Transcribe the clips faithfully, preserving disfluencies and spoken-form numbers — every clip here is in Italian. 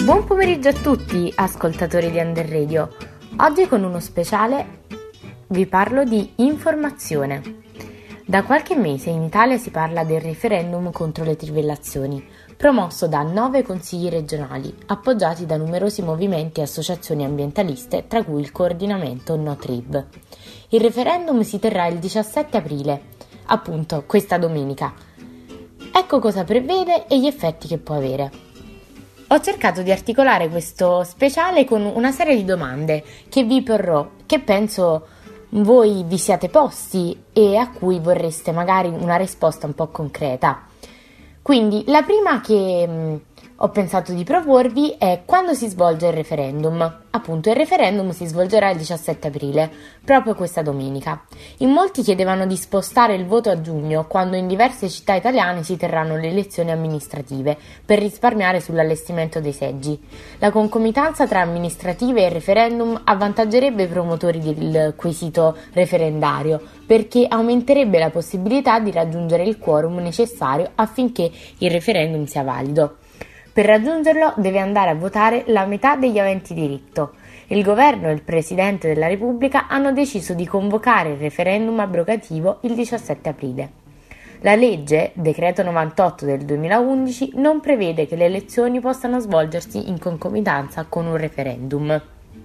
Buon pomeriggio a tutti, ascoltatori di Under Radio. Oggi con uno speciale vi parlo di informazione. Da qualche mese in Italia si parla del referendum contro le trivellazioni, promosso da nove consigli regionali, appoggiati da numerosi movimenti e associazioni ambientaliste, tra cui il coordinamento No-Trib. Il referendum si terrà il diciassette aprile, appunto questa domenica. Ecco cosa prevede e gli effetti che può avere. Ho cercato di articolare questo speciale con una serie di domande che vi porrò, che penso voi vi siate posti e a cui vorreste magari una risposta un po' concreta. Quindi la prima che mh, ho pensato di proporvi è: quando si svolge il referendum? Appunto, il referendum si svolgerà il diciassette aprile, proprio questa domenica. In molti chiedevano di spostare il voto a giugno, quando in diverse città italiane si terranno le elezioni amministrative, per risparmiare sull'allestimento dei seggi. La concomitanza tra amministrative e referendum avvantaggerebbe i promotori del quesito referendario, perché aumenterebbe la possibilità di raggiungere il quorum necessario affinché il referendum sia valido. Per raggiungerlo deve andare a votare la metà degli aventi diritto. Il governo e il Presidente della Repubblica hanno deciso di convocare il referendum abrogativo il diciassette aprile. La legge, decreto novantotto del duemilaundici, non prevede che le elezioni possano svolgersi in concomitanza con un referendum.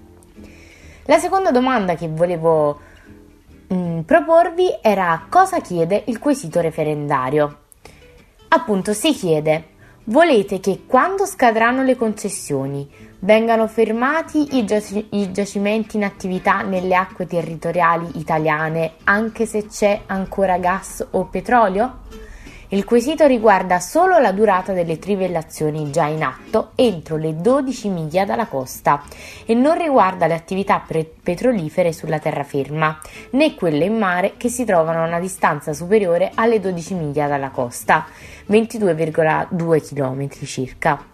La seconda domanda che volevo mh, proporvi era: cosa chiede il quesito referendario? Appunto, si chiede: volete che quando scadranno le concessioni vengano fermati i, giac- i giacimenti in attività nelle acque territoriali italiane anche se c'è ancora gas o petrolio? Il quesito riguarda solo la durata delle trivellazioni già in atto entro le dodici miglia dalla costa e non riguarda le attività pre- petrolifere sulla terraferma, né quelle in mare che si trovano a una distanza superiore alle dodici miglia dalla costa, ventidue virgola due chilometri circa.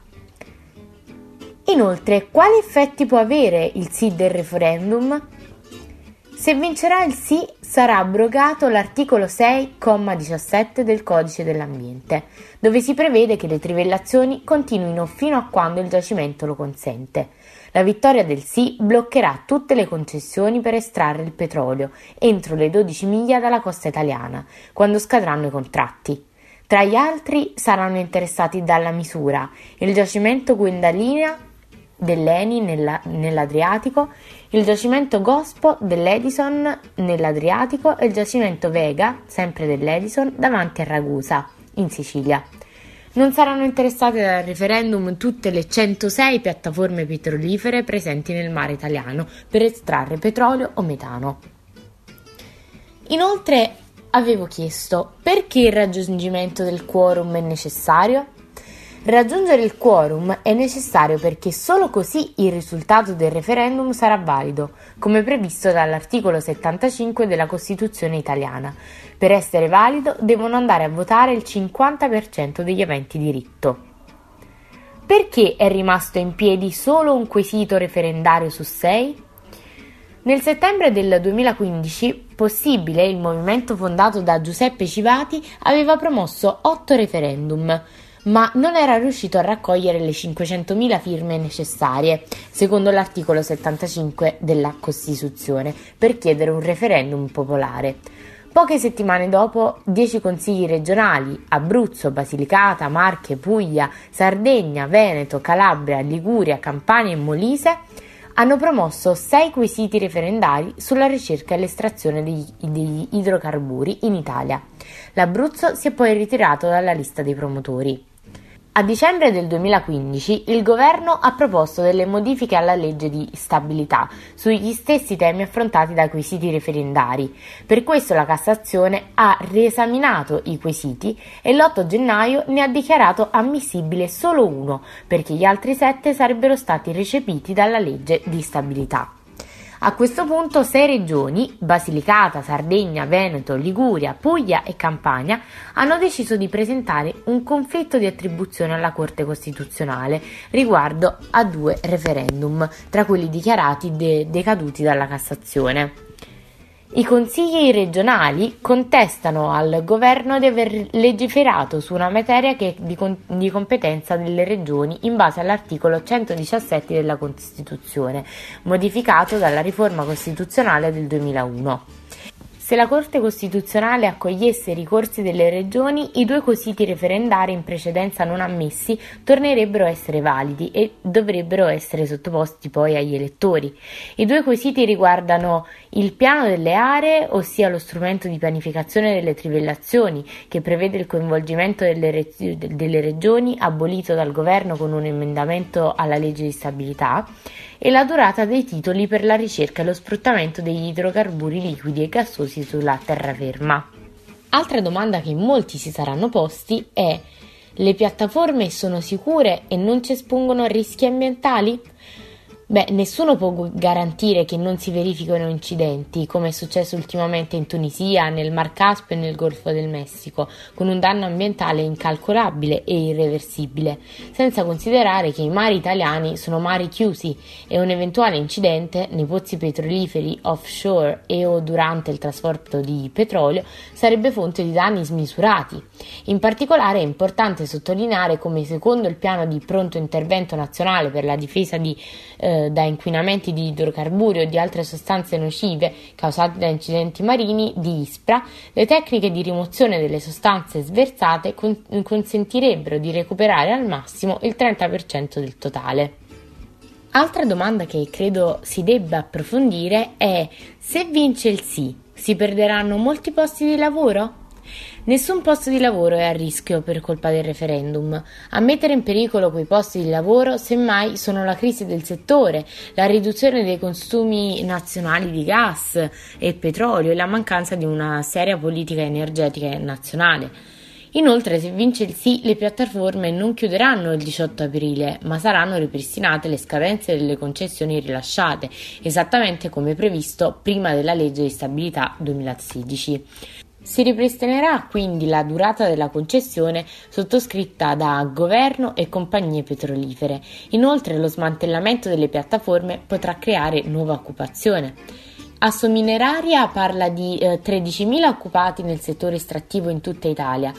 Inoltre, quali effetti può avere il sì del referendum? Se vincerà il sì, sarà abrogato l'articolo sei, comma diciassette del Codice dell'Ambiente, dove si prevede che le trivellazioni continuino fino a quando il giacimento lo consente. La vittoria del sì bloccherà tutte le concessioni per estrarre il petrolio entro le dodici miglia dalla costa italiana, quando scadranno i contratti. Tra gli altri saranno interessati dalla misura il giacimento Guendalina dell'Eni nella, nell'Adriatico, il giacimento Gospo dell'Edison nell'Adriatico e il giacimento Vega, sempre dell'Edison, davanti a Ragusa, in Sicilia. Non saranno interessate dal referendum tutte le centosei piattaforme petrolifere presenti nel mare italiano per estrarre petrolio o metano. Inoltre avevo chiesto: perché il raggiungimento del quorum è necessario? Raggiungere il quorum è necessario perché solo così il risultato del referendum sarà valido, come previsto dall'articolo settantacinque della Costituzione italiana. Per essere valido devono andare a votare il cinquanta per cento degli aventi diritto. Perché è rimasto in piedi solo un quesito referendario su sei? Nel settembre del duemilaquindici, Possibile, il movimento fondato da Giuseppe Civati, aveva promosso otto referendum, ma non era riuscito a raccogliere le cinquecentomila firme necessarie, secondo l'articolo settantacinque della Costituzione, per chiedere un referendum popolare. Poche settimane dopo, dieci consigli regionali, Abruzzo, Basilicata, Marche, Puglia, Sardegna, Veneto, Calabria, Liguria, Campania e Molise, hanno promosso sei quesiti referendari sulla ricerca e l'estrazione degli, degli idrocarburi in Italia. L'Abruzzo si è poi ritirato dalla lista dei promotori. A dicembre del duemilaquindici il governo ha proposto delle modifiche alla legge di stabilità sugli stessi temi affrontati dai quesiti referendari. Per questo la Cassazione ha riesaminato i quesiti e l'otto gennaio ne ha dichiarato ammissibile solo uno, perché gli altri sette sarebbero stati recepiti dalla legge di stabilità. A questo punto sei regioni, Basilicata, Sardegna, Veneto, Liguria, Puglia e Campania, hanno deciso di presentare un conflitto di attribuzione alla Corte Costituzionale riguardo a due referendum, tra quelli dichiarati de- decaduti dalla Cassazione. I consigli regionali contestano al governo di aver legiferato su una materia che è di, con- di competenza delle regioni in base all'articolo centodiciassette della Costituzione, modificato dalla riforma costituzionale del duemilauno. Se la Corte Costituzionale accogliesse i ricorsi delle regioni, i due quesiti referendari in precedenza non ammessi tornerebbero a essere validi e dovrebbero essere sottoposti poi agli elettori. I due quesiti riguardano il piano delle aree, ossia lo strumento di pianificazione delle trivellazioni, che prevede il coinvolgimento delle, re- delle regioni, abolito dal governo con un emendamento alla legge di stabilità, e la durata dei titoli per la ricerca e lo sfruttamento degli idrocarburi liquidi e gassosi sulla terraferma. Altra domanda che molti si saranno posti è: le piattaforme sono sicure e non ci espongono a rischi ambientali? Beh, nessuno può garantire che non si verifichino incidenti, come è successo ultimamente in Tunisia, nel Mar Caspio e nel Golfo del Messico, con un danno ambientale incalcolabile e irreversibile, senza considerare che i mari italiani sono mari chiusi e un eventuale incidente nei pozzi petroliferi offshore e o durante il trasporto di petrolio sarebbe fonte di danni smisurati. In particolare è importante sottolineare come, secondo il piano di pronto intervento nazionale per la difesa di eh, da inquinamenti di idrocarburi o di altre sostanze nocive causate da incidenti marini di ISPRA, le tecniche di rimozione delle sostanze sversate con- consentirebbero di recuperare al massimo il trenta per cento del totale. Altra domanda che credo si debba approfondire è: se vince il sì, si perderanno molti posti di lavoro? Nessun posto di lavoro è a rischio per colpa del referendum. A mettere in pericolo quei posti di lavoro, semmai, sono la crisi del settore, la riduzione dei consumi nazionali di gas e petrolio e la mancanza di una seria politica energetica nazionale. Inoltre, se vince il sì, le piattaforme non chiuderanno il diciotto aprile, ma saranno ripristinate le scadenze delle concessioni rilasciate, esattamente come previsto prima della legge di stabilità duemilasedici. Si ripristinerà quindi la durata della concessione sottoscritta da governo e compagnie petrolifere. Inoltre, lo smantellamento delle piattaforme potrà creare nuova occupazione. Assomineraria parla di eh, tredicimila occupati nel settore estrattivo in tutta Italia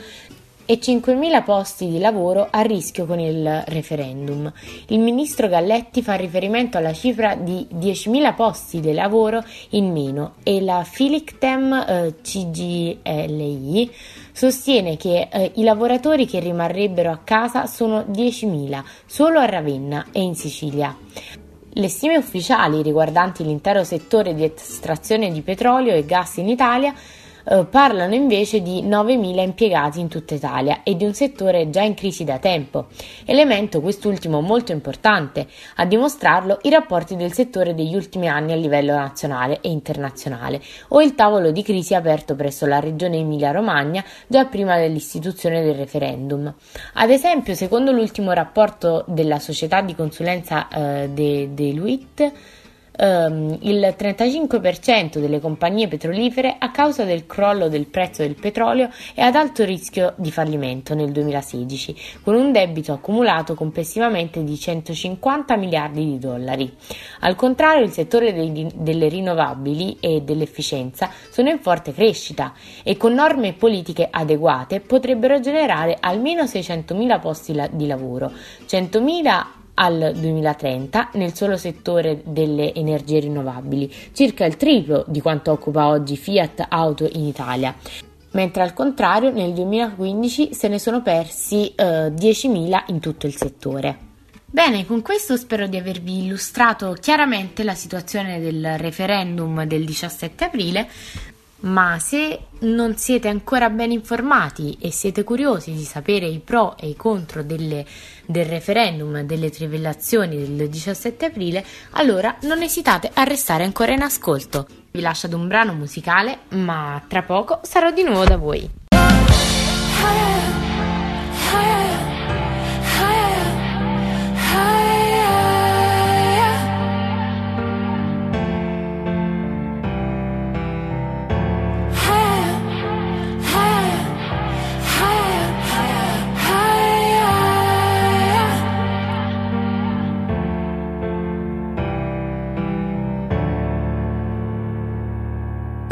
e cinquemila posti di lavoro a rischio con il referendum. Il ministro Galletti fa riferimento alla cifra di diecimila posti di lavoro in meno e la Filictem eh, C G L I sostiene che eh, i lavoratori che rimarrebbero a casa sono diecimila solo a Ravenna e in Sicilia. Le stime ufficiali riguardanti l'intero settore di estrazione di petrolio e gas in Italia eh, parlano invece di novemila impiegati in tutta Italia e di un settore già in crisi da tempo, elemento quest'ultimo molto importante. A dimostrarlo i rapporti del settore degli ultimi anni a livello nazionale e internazionale o il tavolo di crisi aperto presso la regione Emilia-Romagna già prima dell'istituzione del referendum. Ad esempio, secondo l'ultimo rapporto della società di consulenza eh, de- Deloitte, Um, il trentacinque per cento delle compagnie petrolifere, a causa del crollo del prezzo del petrolio, è ad alto rischio di fallimento nel duemilasedici, con un debito accumulato complessivamente di centocinquanta miliardi di dollari. Al contrario, il settore dei, delle rinnovabili e dell'efficienza sono in forte crescita e con norme e politiche adeguate potrebbero generare almeno seicentomila posti la- di lavoro, centomila al duemilatrenta nel solo settore delle energie rinnovabili, circa il triplo di quanto occupa oggi Fiat Auto in Italia, mentre al contrario nel duemilaquindici se ne sono persi eh, diecimila in tutto il settore. Bene, con questo spero di avervi illustrato chiaramente la situazione del referendum del diciassette aprile. Ma se non siete ancora ben informati e siete curiosi di sapere i pro e i contro delle, del referendum, delle trivellazioni del diciassette aprile, allora non esitate a restare ancora in ascolto. Vi lascio ad un brano musicale, ma tra poco sarò di nuovo da voi.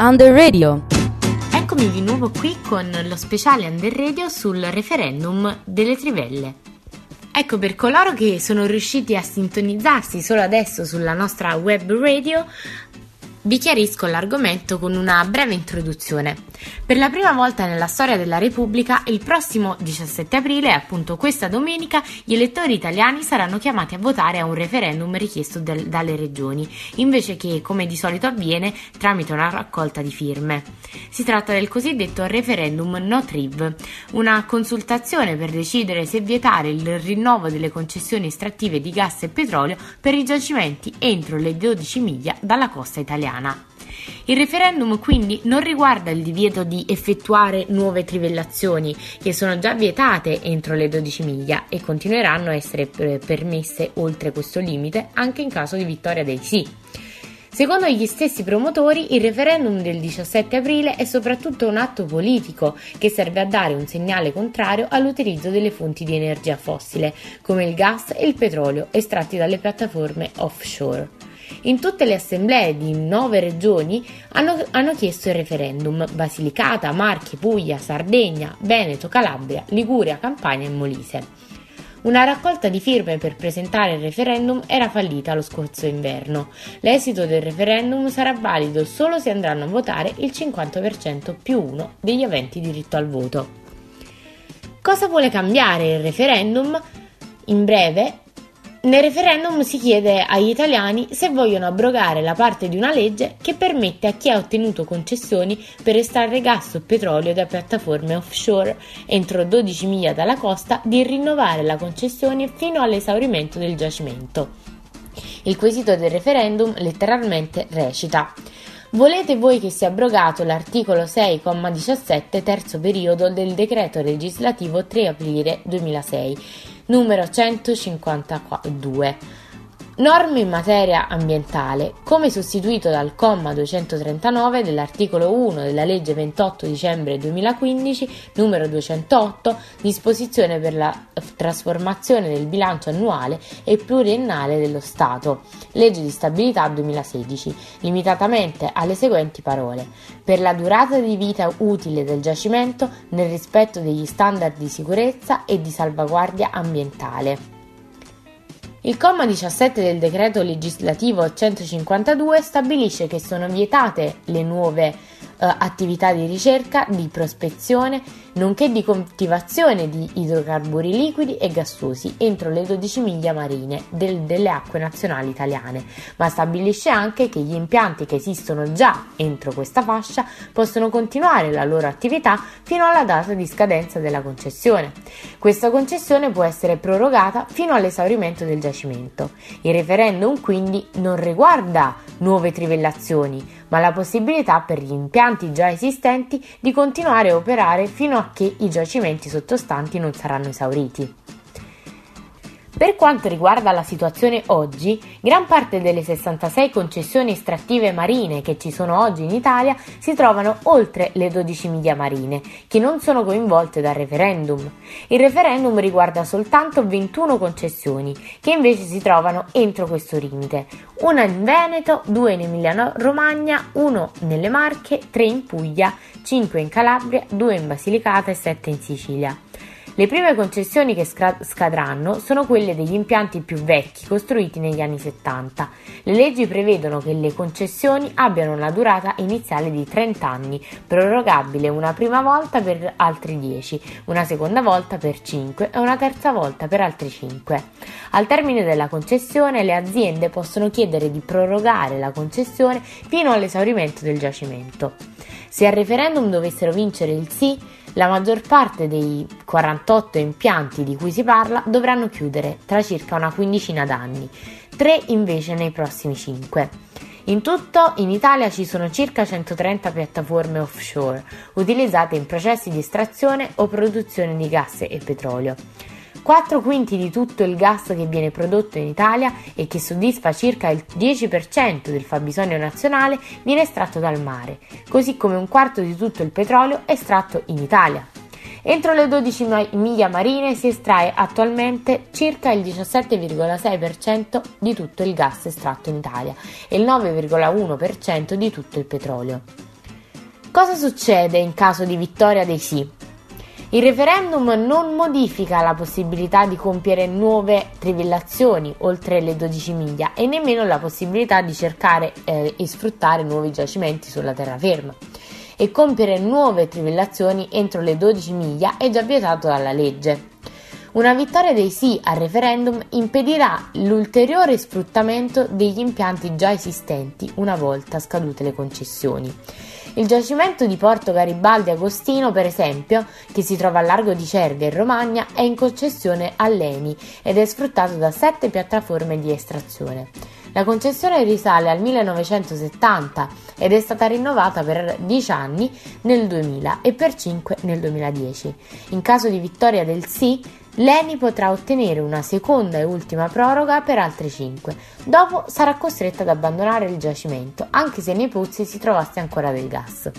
Under Radio. Eccomi di nuovo qui con lo speciale Under Radio sul referendum delle trivelle. Ecco, per coloro che sono riusciti a sintonizzarsi solo adesso sulla nostra web radio, vi chiarisco l'argomento con una breve introduzione. Per la prima volta nella storia della Repubblica, il prossimo diciassette aprile, appunto questa domenica, gli elettori italiani saranno chiamati a votare a un referendum richiesto del, dalle regioni, invece che, come di solito avviene, tramite una raccolta di firme. Si tratta del cosiddetto referendum no triv, una consultazione per decidere se vietare il rinnovo delle concessioni estrattive di gas e petrolio per i giacimenti entro le dodici miglia dalla costa italiana. Il referendum quindi non riguarda il divieto di effettuare nuove trivellazioni, che sono già vietate entro le dodici miglia e continueranno a essere permesse oltre questo limite anche in caso di vittoria dei sì. Secondo gli stessi promotori, il referendum del diciassette aprile è soprattutto un atto politico che serve a dare un segnale contrario all'utilizzo delle fonti di energia fossile, come il gas e il petrolio estratti dalle piattaforme offshore. In tutte le assemblee di nove regioni hanno, hanno chiesto il referendum: Basilicata, Marche, Puglia, Sardegna, Veneto, Calabria, Liguria, Campania e Molise. Una raccolta di firme per presentare il referendum era fallita lo scorso inverno. L'esito del referendum sarà valido solo se andranno a votare il cinquanta per cento più uno degli aventi diritto al voto. Cosa vuole cambiare il referendum? In breve, nel referendum si chiede agli italiani se vogliono abrogare la parte di una legge che permette a chi ha ottenuto concessioni per estrarre gas o petrolio da piattaforme offshore entro dodici miglia dalla costa di rinnovare la concessione fino all'esaurimento del giacimento. Il quesito del referendum letteralmente recita: volete voi che sia abrogato l'articolo sei comma diciassette terzo periodo del decreto legislativo tre aprile duemilasei, numero centocinquantadue, norme in materia ambientale, come sostituito dal comma duecentotrentanove dell'articolo uno della legge ventotto dicembre duemilaquindici, numero duecentootto, disposizione per la trasformazione del bilancio annuale e pluriennale dello Stato, legge di stabilità duemilasedici, limitatamente alle seguenti parole: per la durata di vita utile del giacimento nel rispetto degli standard di sicurezza e di salvaguardia ambientale. Il comma diciassette del decreto legislativo centocinquantadue stabilisce che sono vietate le nuove eh, attività di ricerca, di prospezione, nonché di coltivazione di idrocarburi liquidi e gassosi entro le dodici miglia marine del, delle acque nazionali italiane, ma stabilisce anche che gli impianti che esistono già entro questa fascia possono continuare la loro attività fino alla data di scadenza della concessione. Questa concessione può essere prorogata fino all'esaurimento del giacimento. Il referendum quindi non riguarda nuove trivellazioni, ma la possibilità per gli impianti già esistenti di continuare a operare fino a che i giacimenti sottostanti non saranno esauriti. Per quanto riguarda la situazione oggi, gran parte delle sessantasei concessioni estrattive marine che ci sono oggi in Italia si trovano oltre le dodici miglia marine, che non sono coinvolte dal referendum. Il referendum riguarda soltanto ventuno concessioni, che invece si trovano entro questo limite: una in Veneto, due in Emilia-Romagna, uno nelle Marche, tre in Puglia, cinque in Calabria, due in Basilicata e sette in Sicilia. Le prime concessioni che scadranno sono quelle degli impianti più vecchi, costruiti negli anni settanta. Le leggi prevedono che le concessioni abbiano una durata iniziale di trenta anni, prorogabile una prima volta per altri dieci, una seconda volta per cinque e una terza volta per altri cinque. Al termine della concessione, le aziende possono chiedere di prorogare la concessione fino all'esaurimento del giacimento. Se al referendum dovessero vincere il sì, la maggior parte dei quarantotto impianti di cui si parla dovranno chiudere tra circa una quindicina d'anni, tre invece nei prossimi cinque. In tutto in Italia ci sono circa centotrenta piattaforme offshore utilizzate in processi di estrazione o produzione di gas e petrolio. quattro quinti di tutto il gas che viene prodotto in Italia e che soddisfa circa il dieci per cento del fabbisogno nazionale viene estratto dal mare, così come un quarto di tutto il petrolio estratto in Italia. Entro le dodici miglia marine si estrae attualmente circa il diciassette virgola sei per cento di tutto il gas estratto in Italia e il nove virgola uno per cento di tutto il petrolio. Cosa succede in caso di vittoria dei sì? Il referendum non modifica la possibilità di compiere nuove trivellazioni oltre le dodici miglia e nemmeno la possibilità di cercare eh, e sfruttare nuovi giacimenti sulla terraferma. E compiere nuove trivellazioni entro le dodici miglia è già vietato dalla legge. Una vittoria dei sì al referendum impedirà l'ulteriore sfruttamento degli impianti già esistenti una volta scadute le concessioni. Il giacimento di Porto Garibaldi Agostino, per esempio, che si trova a largo di Cervia in Romagna, è in concessione all'Eni ed è sfruttato da sette piattaforme di estrazione. La concessione risale al millenovecentosettanta ed è stata rinnovata per dieci anni nel duemila e per cinque nel duemiladieci. In caso di vittoria del sì, l'Eni potrà ottenere una seconda e ultima proroga per altre cinque. Dopo sarà costretta ad abbandonare il giacimento, anche se nei pozzi si trovasse ancora del gas.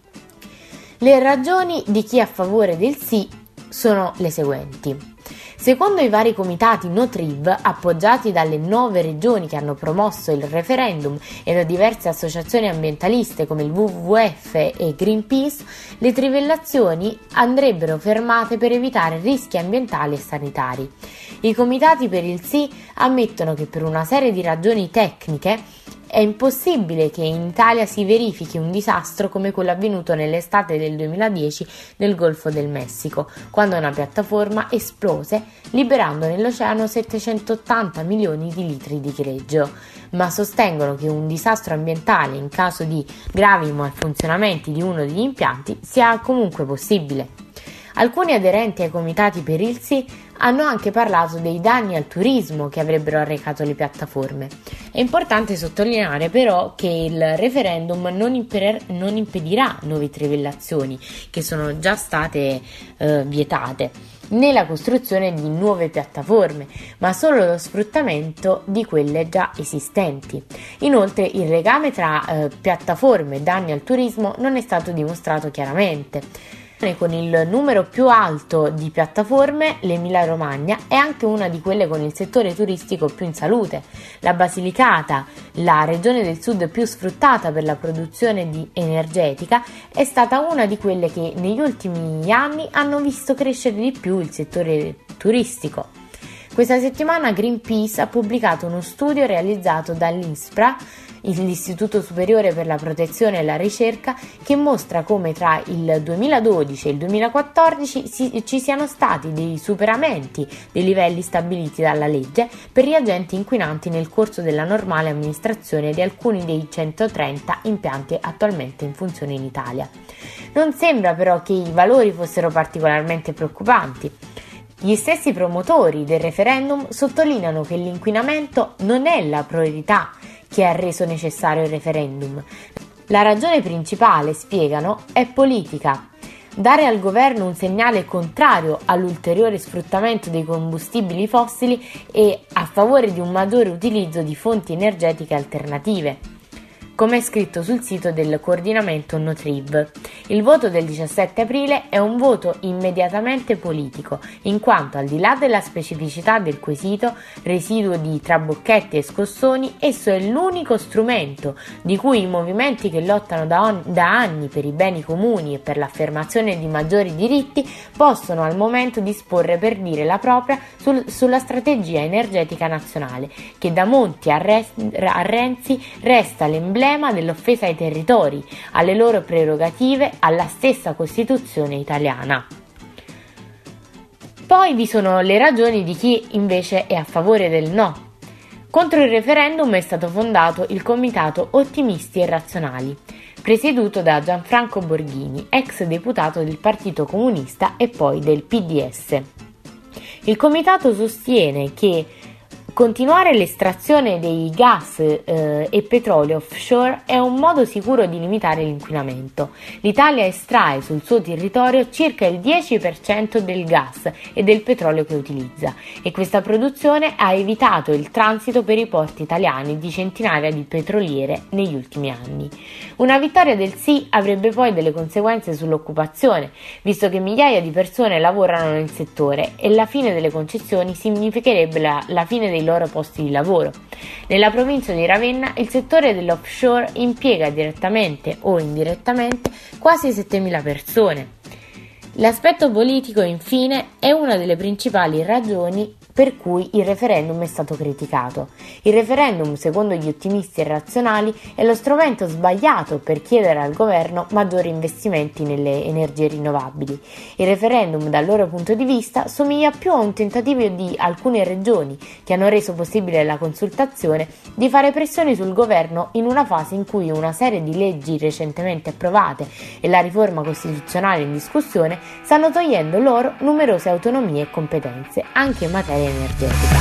Le ragioni di chi è a favore del sì sono le seguenti. Secondo i vari comitati no-triv, appoggiati dalle nove regioni che hanno promosso il referendum e da diverse associazioni ambientaliste come il W W W F e Greenpeace, le trivellazioni andrebbero fermate per evitare rischi ambientali e sanitari. I comitati per il sì ammettono che per una serie di ragioni tecniche è impossibile che in Italia si verifichi un disastro come quello avvenuto nell'estate del duemiladieci nel Golfo del Messico, quando una piattaforma esplose, liberando nell'oceano settecentottanta milioni di litri di greggio, ma sostengono che un disastro ambientale in caso di gravi malfunzionamenti di uno degli impianti sia comunque possibile. Alcuni aderenti ai comitati per il sì hanno anche parlato dei danni al turismo che avrebbero arrecato le piattaforme. È importante sottolineare però che il referendum non, imper- non impedirà nuove trivellazioni che sono già state eh, vietate, né la costruzione di nuove piattaforme, ma solo lo sfruttamento di quelle già esistenti. Inoltre il legame tra eh, piattaforme e danni al turismo non è stato dimostrato chiaramente. Con il numero più alto di piattaforme, l'Emilia-Romagna è anche una di quelle con il settore turistico più in salute. La Basilicata, la regione del sud più sfruttata per la produzione di energetica, è stata una di quelle che negli ultimi anni hanno visto crescere di più il settore turistico. Questa settimana Greenpeace ha pubblicato uno studio realizzato dall'ISPRA, l'Istituto Superiore per la Protezione e la Ricerca, che mostra come tra il duemiladodici e il duemilaquattordici si, ci siano stati dei superamenti dei livelli stabiliti dalla legge per gli agenti inquinanti nel corso della normale amministrazione di alcuni dei centotrenta impianti attualmente in funzione in Italia. Non sembra però che i valori fossero particolarmente preoccupanti. Gli stessi promotori del referendum sottolineano che l'inquinamento non è la priorità che ha reso necessario il referendum. La ragione principale, spiegano, è politica. Dare al governo un segnale contrario all'ulteriore sfruttamento dei combustibili fossili e a favore di un maggiore utilizzo di fonti energetiche alternative. Come è scritto sul sito del coordinamento no-triv. Il voto del diciassette aprile è un voto immediatamente politico, in quanto al di là della specificità del quesito, residuo di trabocchetti e scossoni, esso è l'unico strumento di cui i movimenti che lottano da, on- da anni per i beni comuni e per l'affermazione di maggiori diritti possono al momento disporre per dire la propria sul- sulla strategia energetica nazionale, che da Monti a, Re- a Renzi resta l'emblema dell'offesa ai territori, alle loro prerogative, alla stessa Costituzione italiana. Poi vi sono le ragioni di chi invece è a favore del no. Contro il referendum è stato fondato il Comitato Ottimisti e Razionali, presieduto da Gianfranco Borghini, ex deputato del Partito Comunista e poi del P D S. Il comitato sostiene che continuare l'estrazione dei gas eh, e petrolio offshore è un modo sicuro di limitare l'inquinamento. L'Italia estrae sul suo territorio circa il dieci per cento del gas e del petrolio che utilizza e questa produzione ha evitato il transito per i porti italiani di centinaia di petroliere negli ultimi anni. Una vittoria del sì avrebbe poi delle conseguenze sull'occupazione, visto che migliaia di persone lavorano nel settore e la fine delle concessioni significherebbe la, la fine dei loro posti di lavoro. Nella provincia di Ravenna il settore dell'offshore impiega direttamente o indirettamente quasi settemila persone. L'aspetto politico, infine, è una delle principali ragioni per cui il referendum è stato criticato. Il referendum, secondo gli ottimisti e razionali, è lo strumento sbagliato per chiedere al governo maggiori investimenti nelle energie rinnovabili. Il referendum, dal loro punto di vista, somiglia più a un tentativo di alcune regioni, che hanno reso possibile la consultazione, di fare pressioni sul governo in una fase in cui una serie di leggi recentemente approvate e la riforma costituzionale in discussione stanno togliendo loro numerose autonomie e competenze, anche in materia energetica.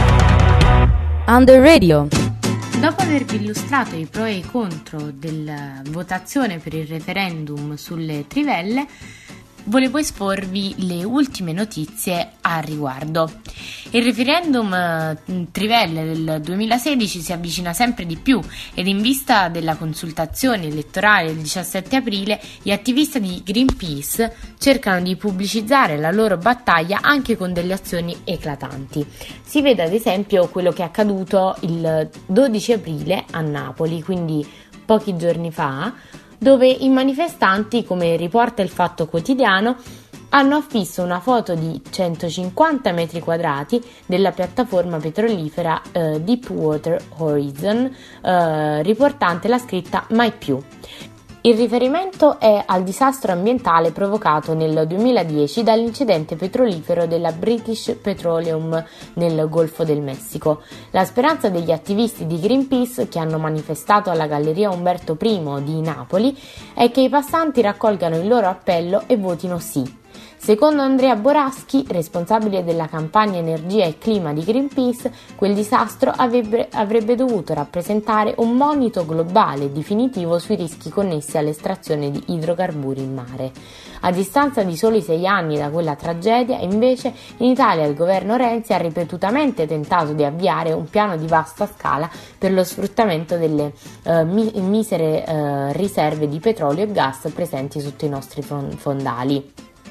Under Radio. Dopo avervi illustrato i pro e i contro della votazione per il referendum sulle trivelle, volevo esporvi le ultime notizie a riguardo. Il referendum eh, trivelle del duemilasedici si avvicina sempre di più ed in vista della consultazione elettorale del diciassette aprile gli attivisti di Greenpeace cercano di pubblicizzare la loro battaglia anche con delle azioni eclatanti. Si vede ad esempio quello che è accaduto il dodici aprile a Napoli, quindi pochi giorni fa, dove i manifestanti, come riporta il Fatto Quotidiano, hanno affisso una foto di centocinquanta metri quadrati della piattaforma petrolifera eh, Deepwater Horizon, eh, riportante la scritta "Mai più". Il riferimento è al disastro ambientale provocato nel duemiladieci dall'incidente petrolifero della British Petroleum nel Golfo del Messico. La speranza degli attivisti di Greenpeace, che hanno manifestato alla Galleria Umberto I di Napoli, è che i passanti raccolgano il loro appello e votino sì. Secondo Andrea Boraschi, responsabile della campagna Energia e Clima di Greenpeace, quel disastro avrebbe, avrebbe dovuto rappresentare un monito globale definitivo sui rischi connessi all'estrazione di idrocarburi in mare. A distanza di soli sei anni da quella tragedia, invece, in Italia il governo Renzi ha ripetutamente tentato di avviare un piano di vasta scala per lo sfruttamento delle eh, mi- misere eh, riserve di petrolio e gas presenti sotto i nostri fondali.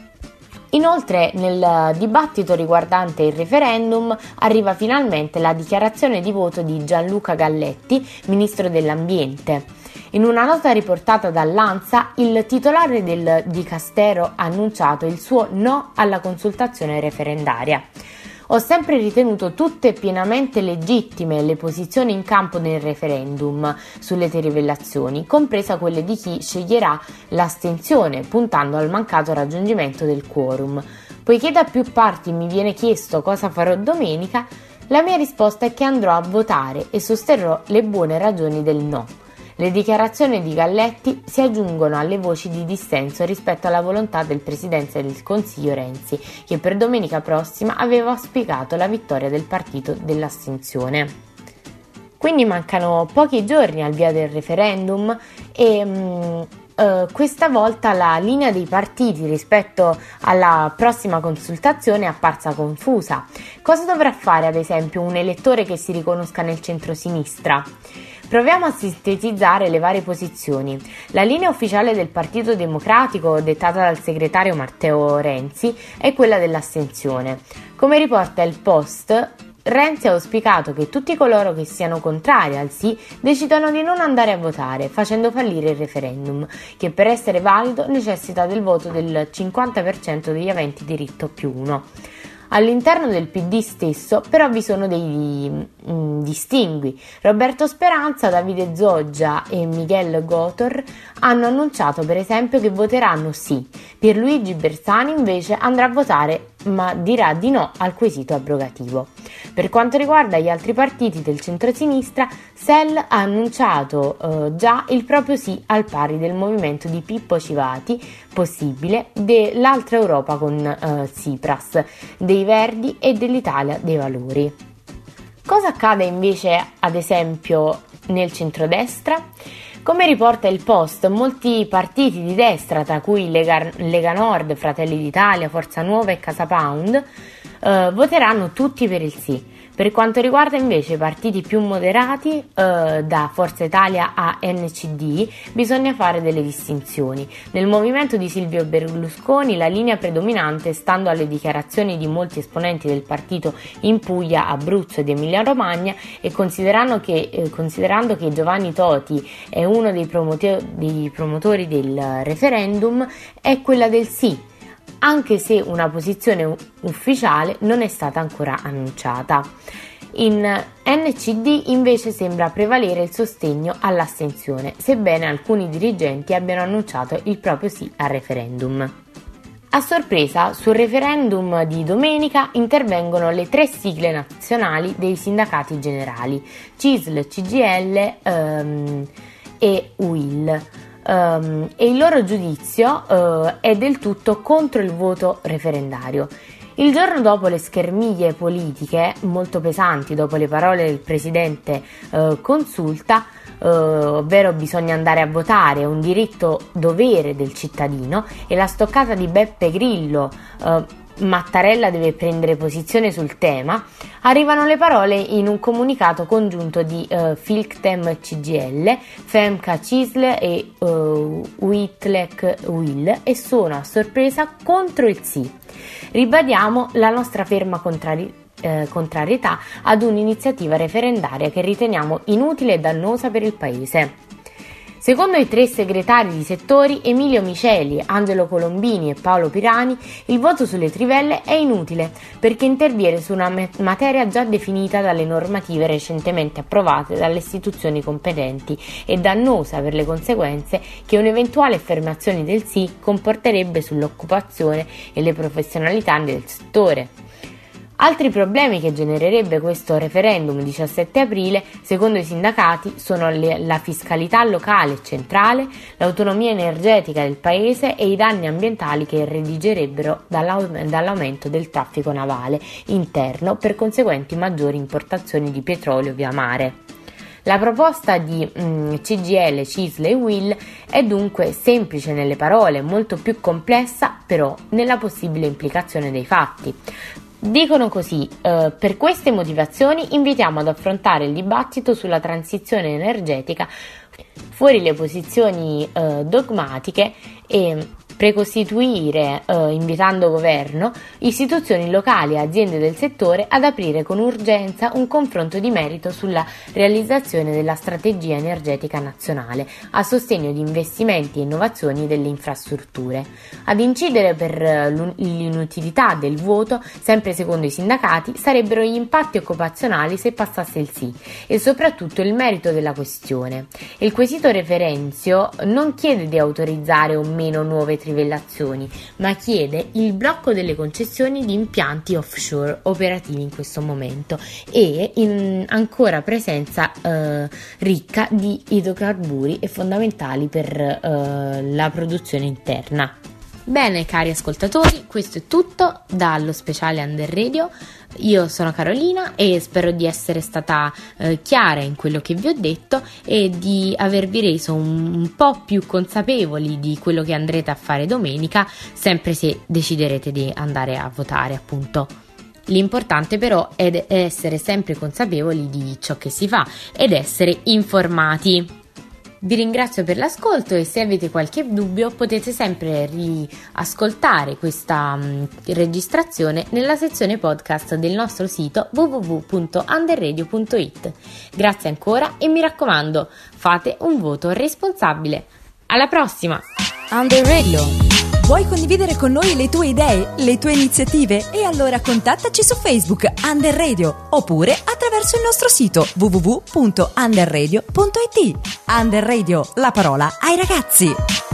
Inoltre, nel dibattito riguardante il referendum arriva finalmente la dichiarazione di voto di Gianluca Galletti, ministro dell'Ambiente. In una nota riportata dall'ANSA, il titolare del Dicastero ha annunciato il suo no alla consultazione referendaria. Ho sempre ritenuto tutte pienamente legittime le posizioni in campo nel referendum sulle trivellazioni, compresa quelle di chi sceglierà l'astensione, puntando al mancato raggiungimento del quorum. Poiché da più parti mi viene chiesto cosa farò domenica, la mia risposta è che andrò a votare e sosterrò le buone ragioni del no. Le dichiarazioni di Galletti si aggiungono alle voci di dissenso rispetto alla volontà del Presidente del Consiglio Renzi, che per domenica prossima aveva auspicato la vittoria del partito dell'astensione. Quindi mancano pochi giorni al via del referendum e mh, Uh, questa volta la linea dei partiti rispetto alla prossima consultazione è apparsa confusa. Cosa dovrà fare, ad esempio, un elettore che si riconosca nel centro-sinistra? Proviamo a sintetizzare le varie posizioni. La linea ufficiale del Partito Democratico, dettata dal segretario Matteo Renzi, è quella dell'astensione. Come riporta il Post, Renzi ha auspicato che tutti coloro che siano contrari al sì decidano di non andare a votare, facendo fallire il referendum, che per essere valido necessita del voto del cinquanta per cento degli aventi diritto più uno. All'interno del P D stesso però vi sono dei mh, distingui. Roberto Speranza, Davide Zoggia e Miguel Gotor hanno annunciato per esempio che voteranno sì. Pierluigi Bersani invece andrà a votare ma dirà di no al quesito abrogativo. Per quanto riguarda gli altri partiti del centrosinistra, S E L ha annunciato eh, già il proprio sì al pari del movimento di Pippo Civati, possibile, dell'Altra Europa con eh, Tsipras, dei Verdi e dell'Italia dei Valori. Cosa accade invece, ad esempio, nel centrodestra? Come riporta il Post, molti partiti di destra, tra cui Lega, Lega Nord, Fratelli d'Italia, Forza Nuova e Casa Pound, eh, voteranno tutti per il sì. Per quanto riguarda invece i partiti più moderati, eh, da Forza Italia a N C D, bisogna fare delle distinzioni. Nel movimento di Silvio Berlusconi la linea predominante, stando alle dichiarazioni di molti esponenti del partito in Puglia, Abruzzo ed Emilia-Romagna, e considerando che, eh, considerando che Giovanni Toti è uno dei, promote- dei promotori del referendum, è quella del sì, anche se una posizione ufficiale non è stata ancora annunciata. In N C D invece sembra prevalere il sostegno all'astensione, sebbene alcuni dirigenti abbiano annunciato il proprio sì al referendum. A sorpresa, sul referendum di domenica intervengono le tre sigle nazionali dei sindacati generali, C I S L, C G I L ehm, e U I L. Um, e il loro giudizio uh, è del tutto contro il voto referendario. Il giorno dopo le schermiglie politiche molto pesanti, dopo le parole del presidente uh, Consulta, uh, ovvero bisogna andare a votare, è un diritto dovere del cittadino, e la stoccata di Beppe Grillo, uh, Mattarella deve prendere posizione sul tema, arrivano le parole in un comunicato congiunto di uh, Filctem C G I L, Femca C I S L e uh, Witlec U I L, e sono a sorpresa contro il sì. Ribadiamo la nostra ferma contrari- eh, contrarietà ad un'iniziativa referendaria che riteniamo inutile e dannosa per il Paese. Secondo i tre segretari di settori, Emilio Miceli, Angelo Colombini e Paolo Pirani, il voto sulle trivelle è inutile perché interviene su una materia già definita dalle normative recentemente approvate dalle istituzioni competenti e dannosa per le conseguenze che un'eventuale affermazione del sì comporterebbe sull'occupazione e le professionalità del settore. Altri problemi che genererebbe questo referendum il diciassette aprile, secondo i sindacati, sono le, la fiscalità locale e centrale, l'autonomia energetica del paese e i danni ambientali che redigerebbero dall'aumento del traffico navale interno per conseguenti maggiori importazioni di petrolio via mare. La proposta di mm, C G I L, C I S L e U I L è dunque semplice nelle parole, molto più complessa però nella possibile implicazione dei fatti. Dicono così: eh, per queste motivazioni invitiamo ad affrontare il dibattito sulla transizione energetica fuori le posizioni eh, dogmatiche e precostituire, eh, invitando governo, istituzioni locali e aziende del settore ad aprire con urgenza un confronto di merito sulla realizzazione della strategia energetica nazionale a sostegno di investimenti e innovazioni delle infrastrutture. Ad incidere per l'inutilità del voto, sempre secondo i sindacati, sarebbero gli impatti occupazionali se passasse il sì e soprattutto il merito della questione. Il quesito referenzio non chiede di autorizzare o meno nuove trivellazioni, ma chiede il blocco delle concessioni di impianti offshore operativi in questo momento e in ancora presenza eh, ricca di idrocarburi e fondamentali per eh, la produzione interna. Bene, cari ascoltatori, questo è tutto dallo speciale Under Radio. Io sono Carolina e spero di essere stata eh, chiara in quello che vi ho detto e di avervi reso un, un po' più consapevoli di quello che andrete a fare domenica, sempre se deciderete di andare a votare, appunto. L'importante però è essere sempre consapevoli di ciò che si fa ed essere informati. Vi ringrazio per l'ascolto e se avete qualche dubbio potete sempre riascoltare questa um, registrazione nella sezione podcast del nostro sito w w w punto underradio punto i t. Grazie ancora e mi raccomando, fate un voto responsabile. Alla prossima! Under Radio. Vuoi condividere con noi le tue idee, le tue iniziative? E allora contattaci su Facebook Under Radio oppure attraverso il nostro sito w w w punto underradio punto i t. Under Radio, la parola ai ragazzi.